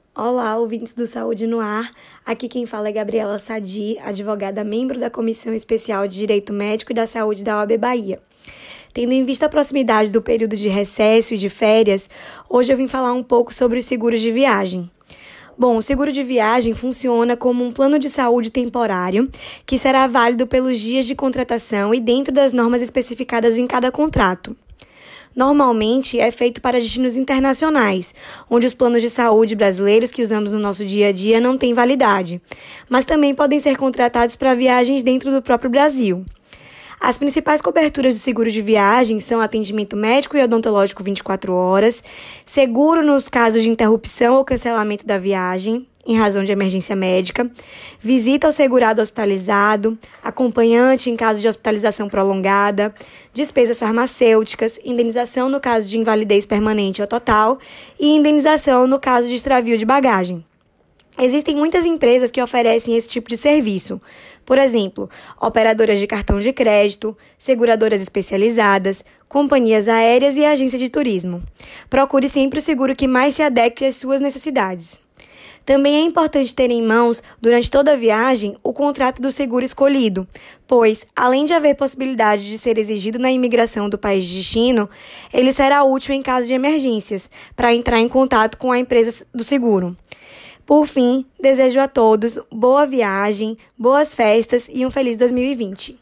Olá, ouvintes do Saúde no Ar. Aqui quem fala é Gabriela Sadi, advogada membro da Comissão Especial de Direito Médico e da Saúde da OAB Bahia. Tendo em vista a proximidade do período de recesso e de férias, hoje eu vim falar um pouco sobre os seguros de viagem. Bom, o seguro de viagem funciona como um plano de saúde temporário que será válido pelos dias de contratação e dentro das normas especificadas em cada contrato. Normalmente é feito para destinos internacionais, onde os planos de saúde brasileiros que usamos no nosso dia a dia não têm validade, mas também podem ser contratados para viagens dentro do próprio Brasil. As principais coberturas do seguro de viagem são atendimento médico e odontológico 24 horas, seguro nos casos de interrupção ou cancelamento da viagem, em razão de emergência médica, visita ao segurado hospitalizado, acompanhante em caso de hospitalização prolongada, despesas farmacêuticas, indenização no caso de invalidez permanente ou total e indenização no caso de extravio de bagagem. Existem muitas empresas que oferecem esse tipo de serviço. Por exemplo, operadoras de cartão de crédito, seguradoras especializadas, companhias aéreas e agências de turismo. Procure sempre o seguro que mais se adeque às suas necessidades. Também é importante ter em mãos, durante toda a viagem, o contrato do seguro escolhido, pois, além de haver possibilidade de ser exigido na imigração do país de destino, ele será útil em caso de emergências, para entrar em contato com a empresa do seguro. Por fim, desejo a todos boa viagem, boas festas e um feliz 2020.